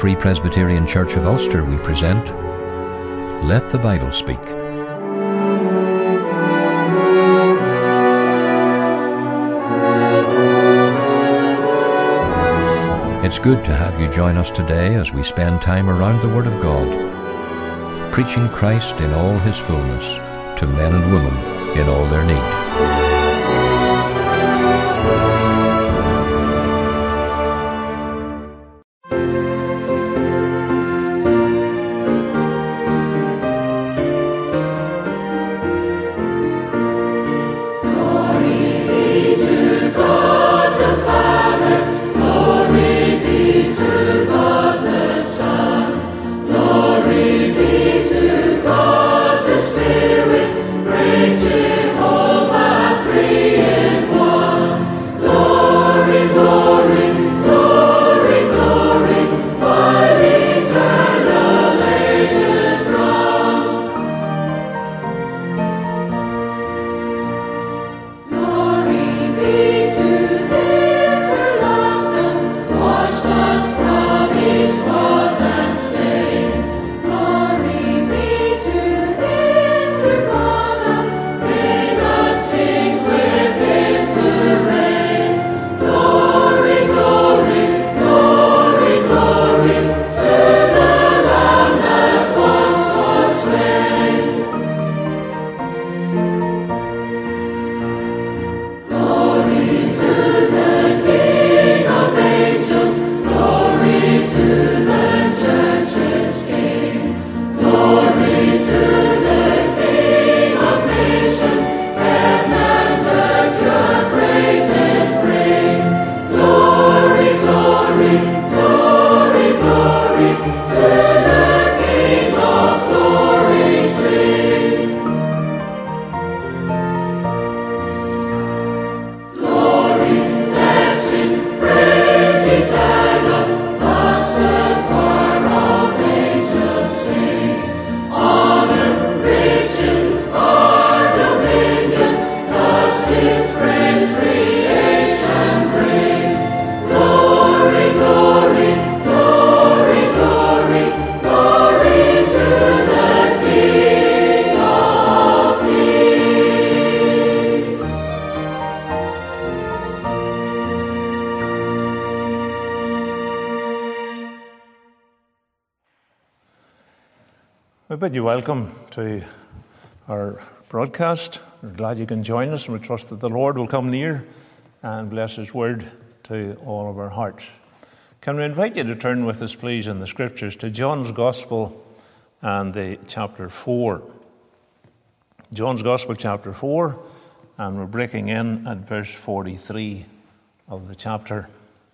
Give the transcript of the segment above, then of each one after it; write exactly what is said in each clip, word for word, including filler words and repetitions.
Free Presbyterian Church of Ulster, we present Let the Bible Speak. It's good to have you join us today as we spend time around the Word of God, preaching Christ in all His fullness to men and women in all their need. We bid you welcome to our broadcast. We're glad you can join us, and we trust that the Lord will come near and bless His word to all of our hearts. Can we invite you to turn with us, please, in the Scriptures to John's Gospel and the chapter four. John's Gospel, chapter four, and we're breaking in at verse forty-three of the chapter.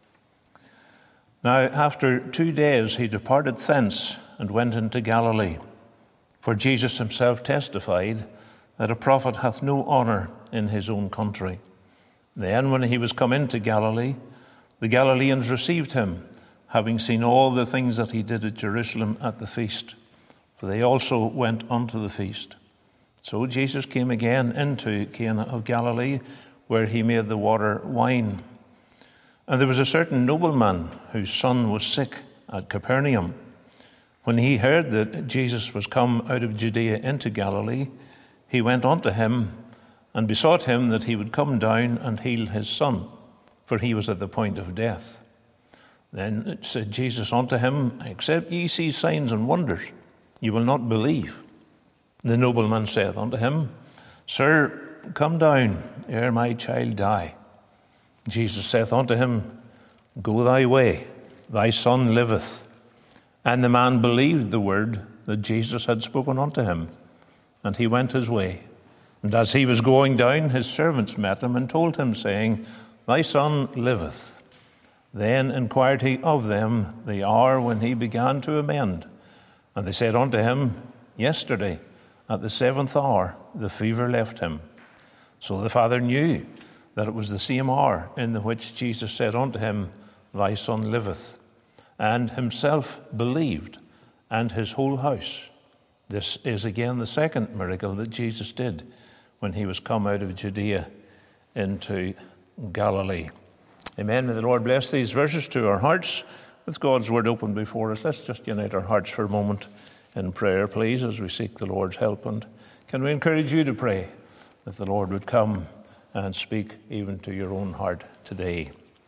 Now, after two days he departed thence and went into Galilee. For Jesus himself testified that a prophet hath no honour in his own country. Then, when he was come into Galilee, the Galileans received him, having seen all the things that he did at Jerusalem at the feast. For they also went unto the feast. So Jesus came again into Cana of Galilee, where he made the water wine. And there was a certain nobleman whose son was sick at Capernaum. When he heard that Jesus was come out of Judea into Galilee, he went unto him and besought him that he would come down and heal his son, for he was at the point of death. Then said Jesus unto him, Except ye see signs and wonders, you will not believe. The nobleman saith unto him, Sir, come down, ere my child die. Jesus saith unto him, Go thy way, thy son liveth. And the man believed the word that Jesus had spoken unto him, and he went his way. And as he was going down, his servants met him and told him, saying, Thy son liveth. Then inquired he of them the hour when he began to amend. And they said unto him, Yesterday, at the seventh hour, the fever left him. So the father knew that it was the same hour in the which Jesus said unto him, Thy son liveth. And himself believed, and his whole house. This is again the second miracle that Jesus did when he was come out of Judea into Galilee. Amen. May the Lord bless these verses to our hearts. with God's word open before us, let's just unite our hearts for a moment in prayer, please, as we seek the Lord's help. And can we encourage you to pray that the Lord would come and speak even to your own heart today.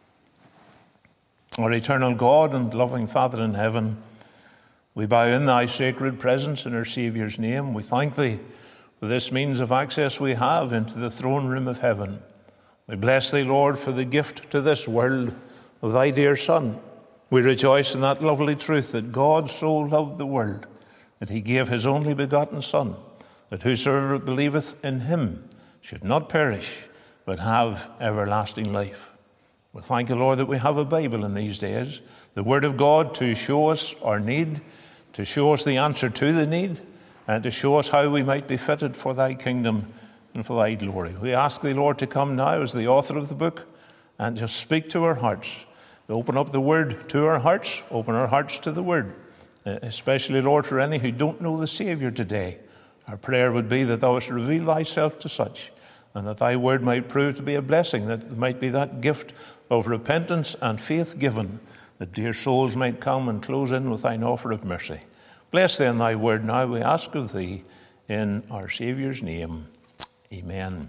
Our eternal God and loving Father in heaven, we bow in thy sacred presence in our Saviour's name. We thank thee for this means of access we have into the throne room of heaven. We bless thee, Lord, for the gift to this world of thy dear Son. We rejoice in that lovely truth that God so loved the world that he gave his only begotten Son, that whosoever believeth in him should not perish, but have everlasting life. We thank you, Lord, that we have a Bible in these days, the Word of God, to show us our need, to show us the answer to the need, and to show us how we might be fitted for thy kingdom and for thy glory. We ask thee, Lord, to come now as the author of the book and just speak to our hearts. Open up the Word to our hearts, open our hearts to the Word, especially, Lord, for any who don't know the Saviour today. Our prayer would be that thou wouldst reveal thyself to such, and that thy word might prove to be a blessing, that there might be that gift of repentance and faith given, that dear souls might come and close in with thine offer of mercy. Bless then thy word now, we ask of thee, in our Saviour's name. Amen.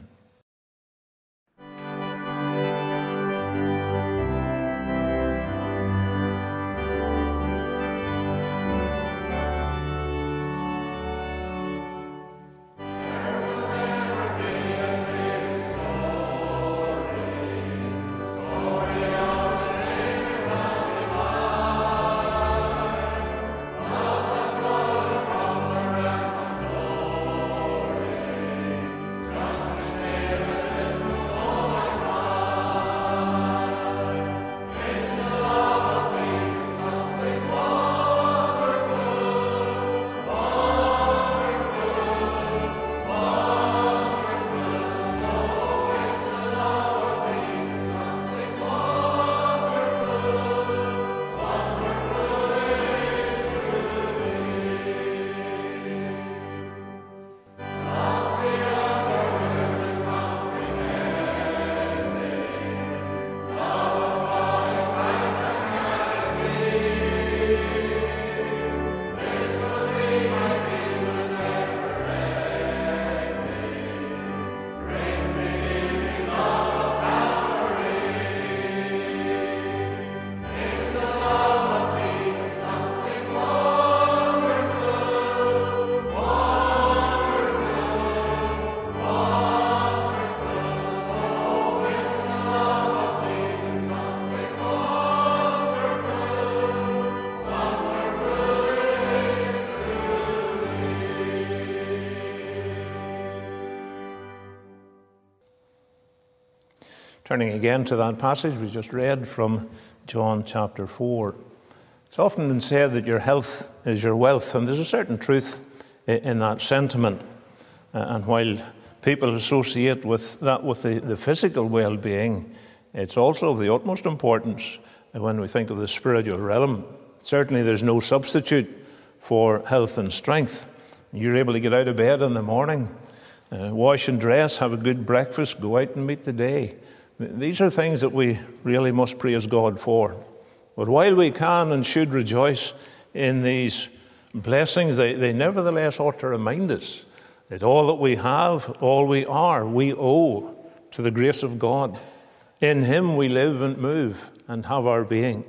Turning again to that passage we just read from John chapter four. It's often been said that your health is your wealth, and there's a certain truth in that sentiment. And while people associate with that with the, the physical well-being, it's also of the utmost importance when we think of the spiritual realm. Certainly there's no substitute for health and strength. You're able to get out of bed in the morning, uh, wash and dress, have a good breakfast, go out and meet the day. These are things that we really must praise God for. But while we can and should rejoice in these blessings, they, they nevertheless ought to remind us that all that we have, all we are, we owe to the grace of God. In him we live and move and have our being.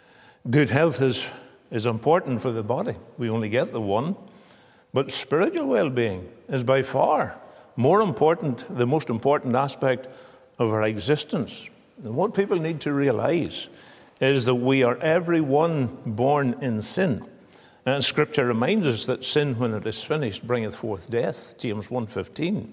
Good health is, is important for the body. We only get the one. But spiritual well-being is by far more important, the most important aspect of our existence. And what people need to realize is that we are every one born in sin. And Scripture reminds us that sin, when it is finished, bringeth forth death, James one fifteen.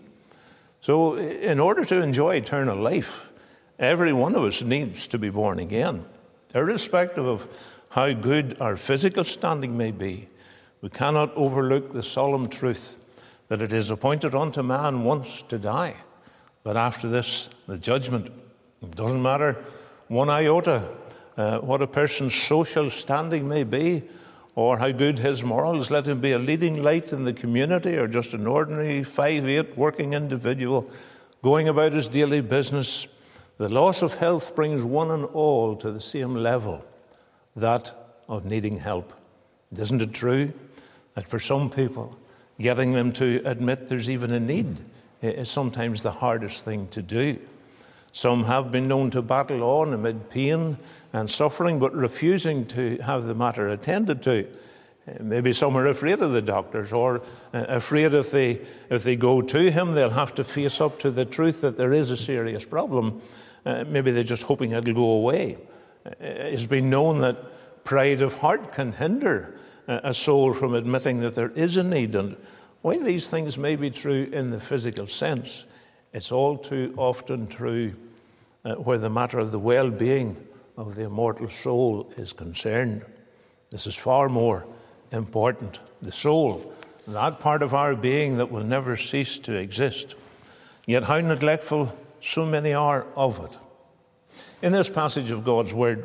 So in order to enjoy eternal life, every one of us needs to be born again. Irrespective of how good our physical standing may be, we cannot overlook the solemn truth that it is appointed unto man once to die. But after this, the judgment. It doesn't matter one iota uh, what a person's social standing may be or how good his morals. Let him be a leading light in the community or just an ordinary five eight working individual going about his daily business. The loss of health brings one and all to the same level. that of needing help. Isn't it true that for some people, getting them to admit there's even a need is sometimes the hardest thing to do? Some have been known to battle on amid pain and suffering, but refusing to have the matter attended to. Maybe some are afraid of the doctors, or afraid if they if they go to him, they'll have to face up to the truth that there is a serious problem. Uh, maybe they're just hoping it'll go away. It's been known that pride of heart can hinder a soul from admitting that there is a need. And while these things may be true in the physical sense, it's all too often true uh, where the matter of the well-being of the immortal soul is concerned. This is far more important. The soul, that part of our being that will never cease to exist. Yet how neglectful so many are of it. In this passage of God's Word,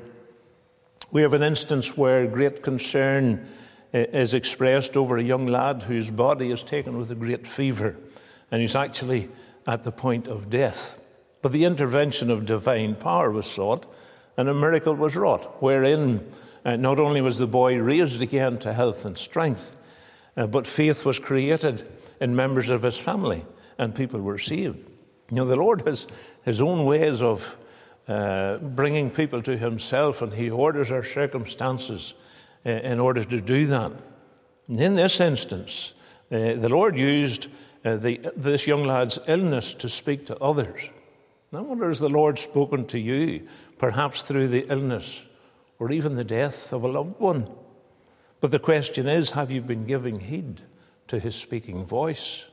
we have an instance where great concern is expressed over a young lad whose body is taken with a great fever, and he's actually at the point of death. But the intervention of divine power was sought, and a miracle was wrought, wherein uh, not only was the boy raised again to health and strength, uh, but faith was created in members of his family, and people were saved. You know, the Lord has his own ways of uh, bringing people to himself, and he orders our circumstances uh, in order to do that. And in this instance, uh, the Lord used uh, the, this young lad's illness to speak to others. I wonder, has the Lord spoken to you, perhaps through the illness or even the death of a loved one? But the question is, have you been giving heed to his speaking voice?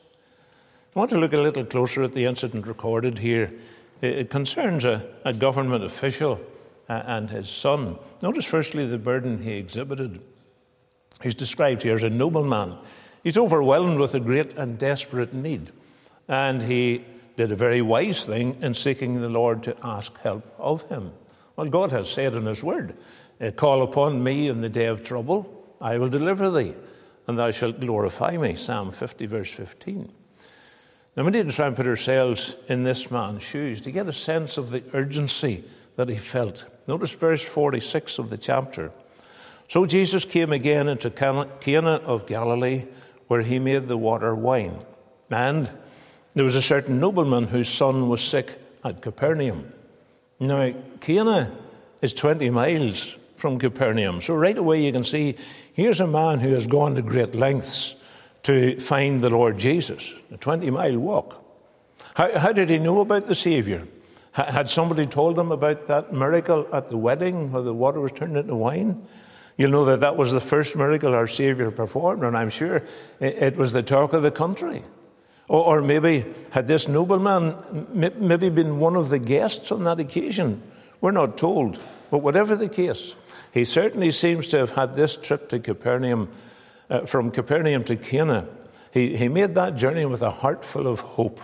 I want to look a little closer at the incident recorded here. It concerns a, a government official and his son. Notice firstly the burden he exhibited. He's described here as a nobleman. He's overwhelmed with a great and desperate need, and he did a very wise thing in seeking the Lord to ask help of him. Well, God has said in his word, call upon me in the day of trouble, I will deliver thee, and thou shalt glorify me. Psalm fifty, verse fifteen. Now, we need to try and put ourselves in this man's shoes to get a sense of the urgency that he felt. Notice verse forty-six of the chapter. So Jesus came again into Cana of Galilee, where he made the water wine. And there was a certain nobleman whose son was sick at Capernaum. Now, Cana is twenty miles from Capernaum. So right away you can see, here's a man who has gone to great lengths to find the Lord Jesus, a twenty-mile walk. How, how did he know about the Savior? H- had somebody told him about that miracle at the wedding where the water was turned into wine? You'll know that that was the first miracle our Savior performed, and I'm sure it, it was the talk of the country. Or, or maybe had this nobleman m- maybe been one of the guests on that occasion? We're not told. But whatever the case, he certainly seems to have had this trip to Capernaum. Uh, from Capernaum to Cana, he, he made that journey with a heart full of hope.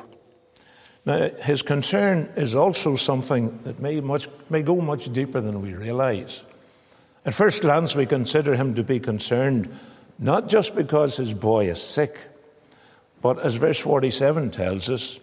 Now, his concern is also something that may, much, may go much deeper than we realize. At first glance, we consider him to be concerned not just because his boy is sick, but as verse forty-seven tells us,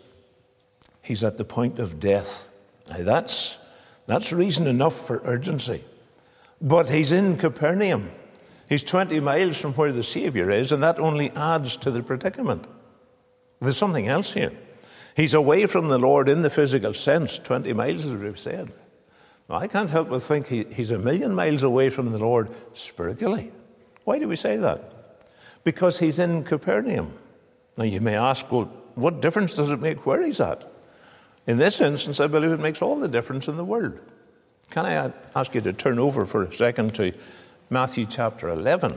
he's at the point of death. Now, that's, that's reason enough for urgency. But he's in Capernaum. He's twenty miles from where the Savior is, and that only adds to the predicament. There's something else here. He's away from the Lord in the physical sense, twenty miles, as we've said. Now, I can't help but think he, he's a million miles away from the Lord spiritually. Why do we say that? Because he's in Capernaum. Now, you may ask, well, what difference does it make where he's at? In this instance, I believe it makes all the difference in the world. Can I ask you to turn over for a second to Matthew chapter eleven.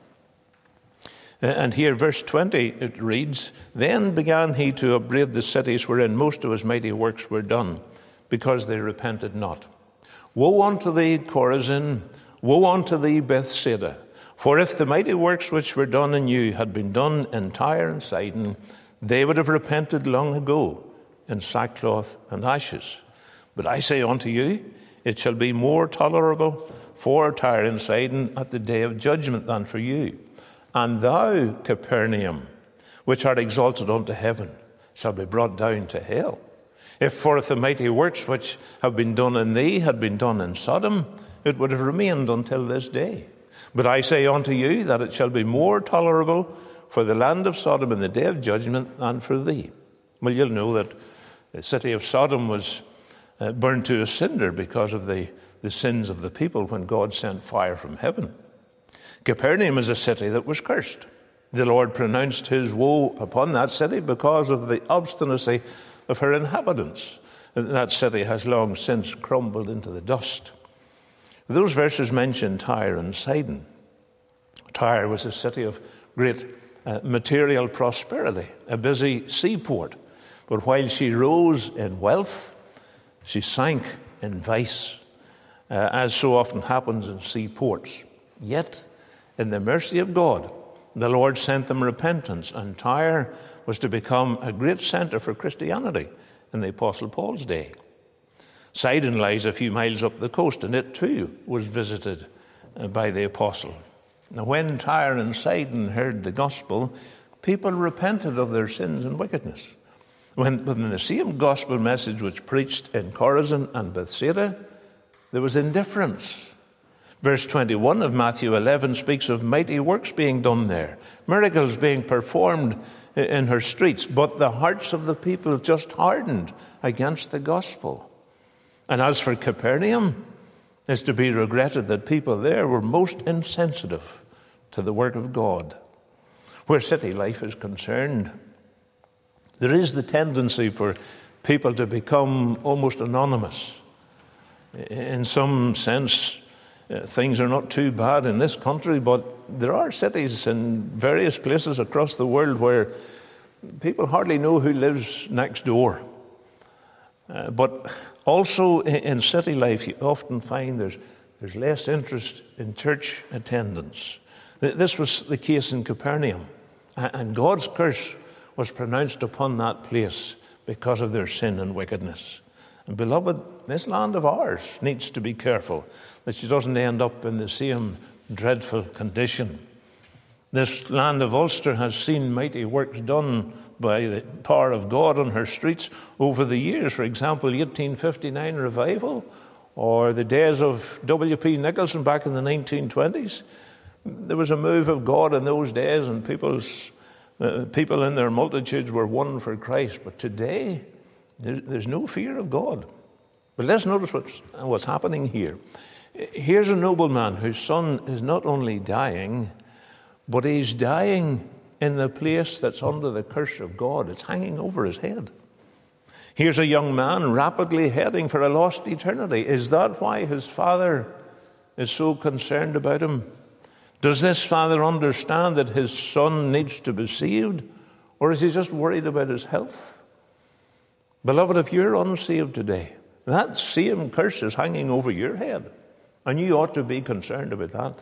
And here, verse twenty, it reads, Then began he to upbraid the cities wherein most of his mighty works were done, because they repented not. Woe unto thee, Chorazin! Woe unto thee, Bethsaida! For if the mighty works which were done in you had been done in Tyre and Sidon, they would have repented long ago in sackcloth and ashes. But I say unto you, it shall be more tolerable for Tyre and Sidon at the day of judgment than for you. And thou, Capernaum, which art exalted unto heaven, shall be brought down to hell. If for if the mighty works which have been done in thee had been done in Sodom, it would have remained until this day. But I say unto you that it shall be more tolerable for the land of Sodom in the day of judgment than for thee. Well, you'll know that the city of Sodom was uh, burned to a cinder because of the, the sins of the people when God sent fire from heaven. Capernaum is a city that was cursed. The Lord pronounced his woe upon that city because of the obstinacy of her inhabitants. That city has long since crumbled into the dust. Those verses mention Tyre and Sidon. Tyre was a city of great uh, material prosperity, a busy seaport. But while she rose in wealth, she sank in vice, uh, as so often happens in seaports. Yet, in the mercy of God, the Lord sent them repentance, and Tyre was to become a great center for Christianity in the Apostle Paul's day. Sidon lies a few miles up the coast, and it too was visited by the apostle. Now, when Tyre and Sidon heard the gospel, people repented of their sins and wickedness. When, when the same gospel message was preached in Chorazin and Bethsaida, there was indifference. Verse twenty-one of Matthew eleven speaks of mighty works being done there, miracles being performed in her streets, but the hearts of the people just hardened against the gospel. And as for Capernaum, it's to be regretted that people there were most insensitive to the work of God. Where city life is concerned, there is the tendency for people to become almost anonymous. In some sense, uh, things are not too bad in this country, but there are cities in various places across the world where people hardly know who lives next door. Uh, but also in city life, you often find there's, there's less interest in church attendance. This was the case in Capernaum, and God's curse was pronounced upon that place because of their sin and wickedness. And beloved, this land of ours needs to be careful that she doesn't end up in the same dreadful condition. This land of Ulster has seen mighty works done by the power of God on her streets over the years. For example, the eighteen fifty-nine revival, or the days of W P Nicholson back in the nineteen twenties. There was a move of God in those days, and people's, uh, people in their multitudes were won for Christ. But today, there, there's no fear of God. But let's notice what's, what's happening here. Here's a nobleman whose son is not only dying, but he's dying in the place that's under the curse of God. It's hanging over his head. Here's a young man rapidly heading for a lost eternity. Is that why his father is so concerned about him? Does this father understand that his son needs to be saved? Or is he just worried about his health? Beloved, if you're unsaved today, that same curse is hanging over your head. And you ought to be concerned about that.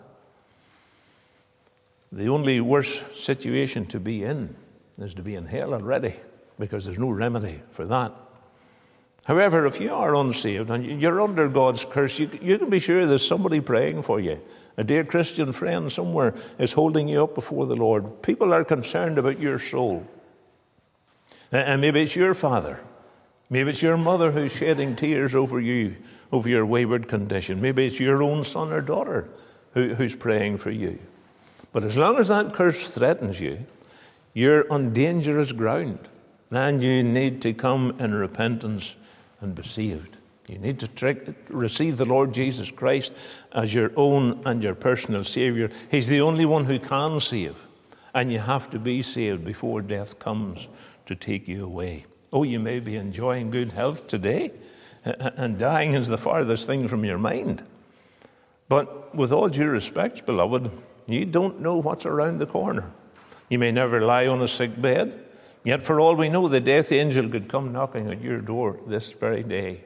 The only worse situation to be in is to be in hell already, because there's no remedy for that. However, if you are unsaved and you're under God's curse, you, you can be sure there's somebody praying for you. A dear Christian friend somewhere is holding you up before the Lord. People are concerned about your soul. And maybe it's your father. Maybe it's your mother who's shedding tears over you, over your wayward condition. Maybe it's your own son or daughter who, who's praying for you. But as long as that curse threatens you, you're on dangerous ground. And you need to come in repentance and be saved. You need to trick, receive the Lord Jesus Christ as your own and your personal Savior. He's the only one who can save. And you have to be saved before death comes to take you away. Oh, you may be enjoying good health today, and dying is the farthest thing from your mind. But with all due respect, beloved, you don't know what's around the corner. You may never lie on a sick bed, yet for all we know, the death angel could come knocking at your door this very day.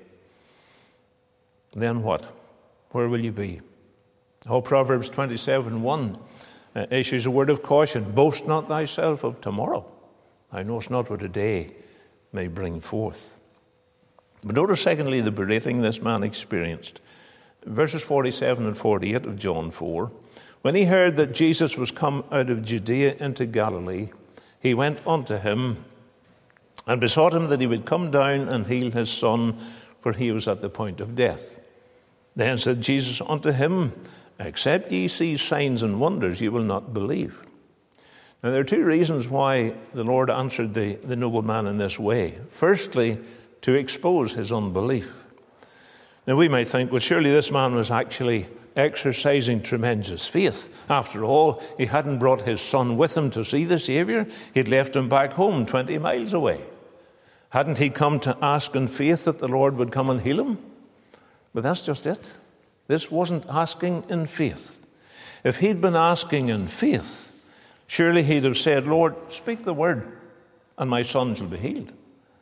Then what? Where will you be? Oh, Proverbs twenty-seven one uh, issues a word of caution. Boast not thyself of tomorrow. Thou knowest not what a day may bring forth. But notice, secondly, the berating this man experienced. Verses forty-seven and forty-eight of John four. When he heard that Jesus was come out of Judea into Galilee, he went unto him and besought him that he would come down and heal his son, for he was at the point of death. Then said Jesus unto him, Except ye see signs and wonders, ye will not believe. Now, there are two reasons why the Lord answered the, the nobleman in this way. Firstly, to expose his unbelief. Now, we might think, well, surely this man was actually exercising tremendous faith. After all, he hadn't brought his son with him to see the Saviour. He'd left him back home twenty miles away. Hadn't he come to ask in faith that the Lord would come and heal him? But that's just it. This wasn't asking in faith. If he'd been asking in faith, surely he'd have said, Lord, speak the word, and my son shall be healed.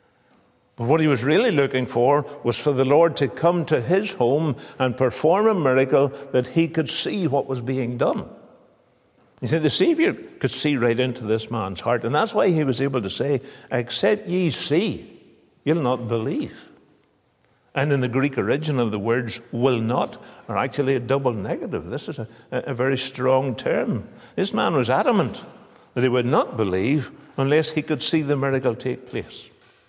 But what he was really looking for was for the Lord to come to his home and perform a miracle that he could see what was being done. You see, the Saviour could see right into this man's heart, and that's why he was able to say, Except ye see, you'll not believe. And in the Greek original, the words will not are actually a double negative. This is a, a very strong term. This man was adamant that he would not believe unless he could see the miracle take place.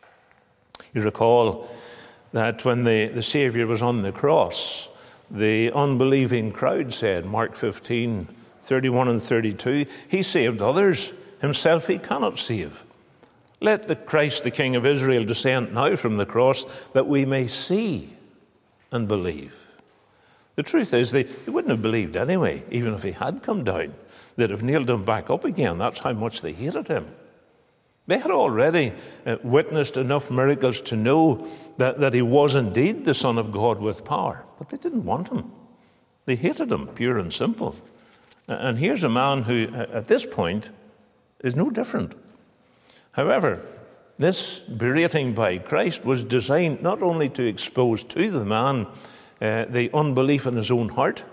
You recall that when the, the Saviour was on the cross, the unbelieving crowd said, Mark fifteen, thirty-one and thirty-two, He saved others, himself he cannot save. Let the Christ, the King of Israel, descend now from the cross that we may see and believe. The truth is, they, they wouldn't have believed anyway, even if he had come down. They'd have nailed him back up again. That's how much they hated him. They had already uh, witnessed enough miracles to know that, that he was indeed the Son of God with power. But they didn't want him. They hated him, pure and simple. And here's a man who, at this point, is no different. However, this berating by Christ was designed not only to expose to the man uh, the unbelief in his own heart,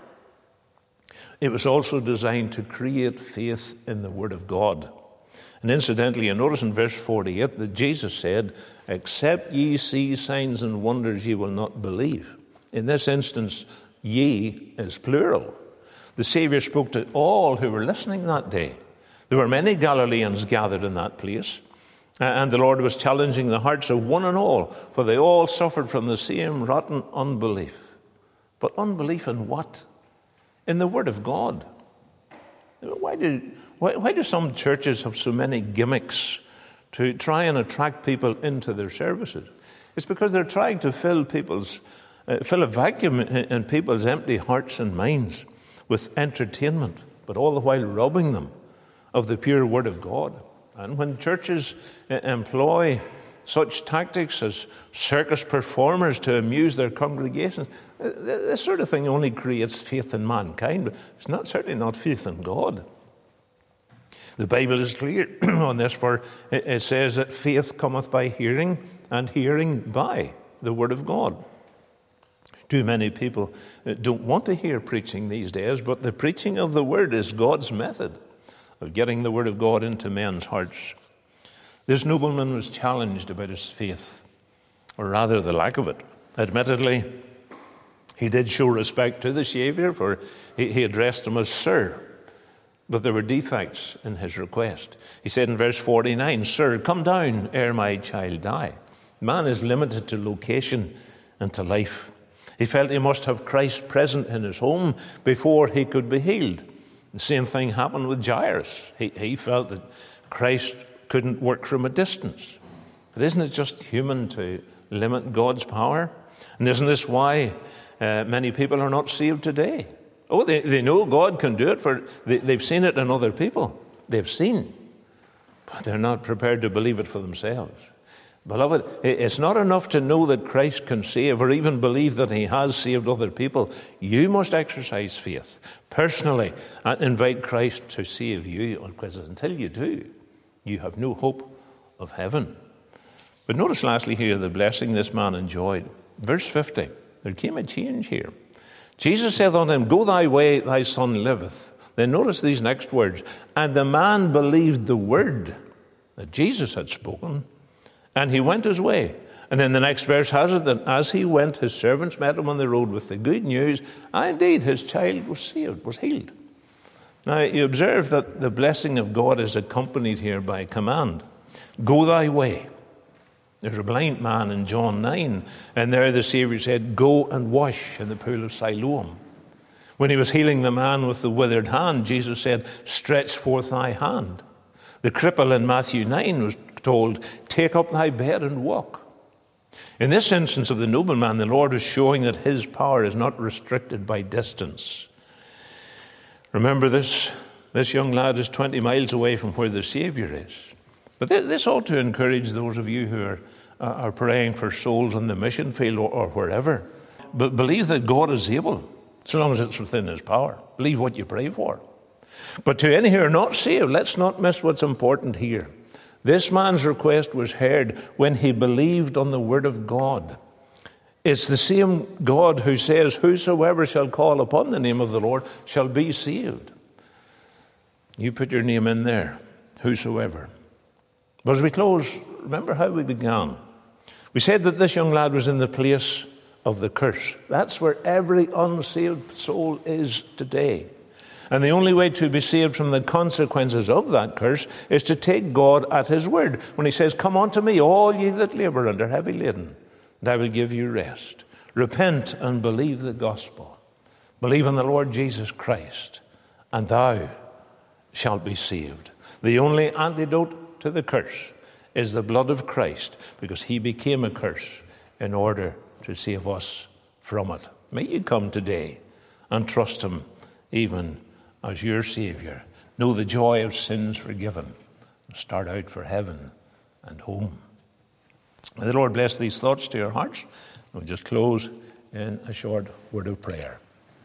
it was also designed to create faith in the Word of God. And incidentally, you notice in verse forty-eight that Jesus said, Except ye see signs and wonders, ye will not believe. In this instance, ye is plural. The Saviour spoke to all who were listening that day. There were many Galileans gathered in that place. And the Lord was challenging the hearts of one and all, for they all suffered from the same rotten unbelief. But unbelief in what? In the Word of God. Why do, why, why do some churches have so many gimmicks to try and attract people into their services? It's because they're trying to fill people's, uh, fill a vacuum in, in people's empty hearts and minds with entertainment, but all the while robbing them of the pure Word of God. And when churches employ such tactics as circus performers to amuse their congregations, this sort of thing only creates faith in mankind, but it's not certainly not faith in God. The Bible is clear on this, for it says that faith cometh by hearing, and hearing by the Word of God. Too many people don't want to hear preaching these days, but the preaching of the Word is God's method of getting the Word of God into men's hearts. This nobleman was challenged about his faith, or rather the lack of it. Admittedly, he did show respect to the Saviour, for he, he addressed him as Sir, but there were defects in his request. He said in verse forty-nine, Sir, come down ere my child die. Man is limited to location and to life. He felt he must have Christ present in his home before he could be healed. The same thing happened with Jairus. He, he felt that Christ couldn't work from a distance. But isn't it just human to limit God's power? And isn't this why uh, many people are not saved today? Oh, they, they know God can do it, for they, they've seen it in other people. They've seen, but they're not prepared to believe it for themselves. Beloved, it's not enough to know that Christ can save or even believe that he has saved other people. You must exercise faith personally and invite Christ to save you, because until you do, you have no hope of heaven. But notice lastly here the blessing this man enjoyed. Verse fifty, there came a change here. Jesus saith unto him, Go thy way, thy son liveth. Then notice these next words. And the man believed the word that Jesus had spoken, and he went his way. And then the next verse has it that as he went, his servants met him on the road with the good news. And indeed, his child was saved, was healed. Now, you observe that the blessing of God is accompanied here by a command. Go thy way. There's a blind man in John nine, and there the Saviour said, "Go and wash in the pool of Siloam." When he was healing the man with the withered hand, Jesus said, "Stretch forth thy hand." The cripple in Matthew nine was told, "Take up thy bed and walk." In this instance of the nobleman, the Lord was showing that his power is not restricted by distance. Remember this, this young lad is twenty miles away from where the Saviour is. But this, this ought to encourage those of you who are, uh, are praying for souls on the mission field or, or wherever. But believe that God is able, so long as it's within his power. Believe what you pray for. But to any who are not saved, let's not miss what's important here. This man's request was heard when he believed on the word of God. It's the same God who says, "Whosoever shall call upon the name of the Lord shall be saved." You put your name in there, whosoever. But as we close, remember how we began. We said that this young lad was in the place of the curse. That's where every unsaved soul is today. And the only way to be saved from the consequences of that curse is to take God at his word. When he says, "Come unto me, all ye that labour and are heavy laden, and I will give you rest." Repent and believe the gospel. Believe in the Lord Jesus Christ, and thou shalt be saved. The only antidote to the curse is the blood of Christ, because he became a curse in order to save us from it. May you come today and trust him even as your Saviour. Know the joy of sins forgiven. Start out for heaven and home. May the Lord bless these thoughts to your hearts. We'll just close in a short word of prayer.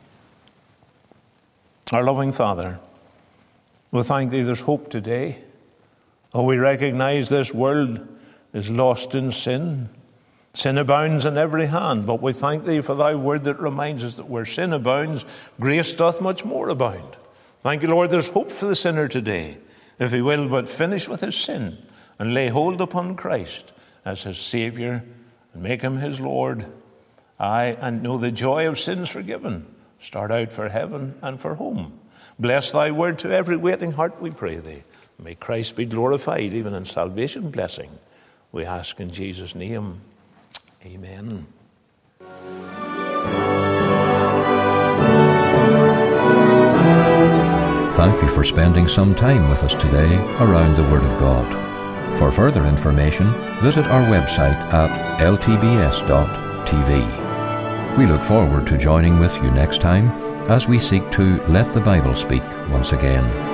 Our loving Father, we thank thee there's hope today. Oh, we recognize this world is lost in sin. Sin abounds in every hand, but we thank thee for thy word that reminds us that where sin abounds, grace doth much more abound. Thank you, Lord, there's hope for the sinner today, if he will but finish with his sin and lay hold upon Christ as his Saviour and make him his Lord. Aye, and know the joy of sins forgiven. Start out for heaven and for home. Bless thy word to every waiting heart, we pray thee. May Christ be glorified even in salvation blessing. We ask in Jesus' name. Amen. Thank you for spending some time with us today around the Word of God. For further information, visit our website at l t b s dot t v. We look forward to joining with you next time as we seek to let the Bible speak once again.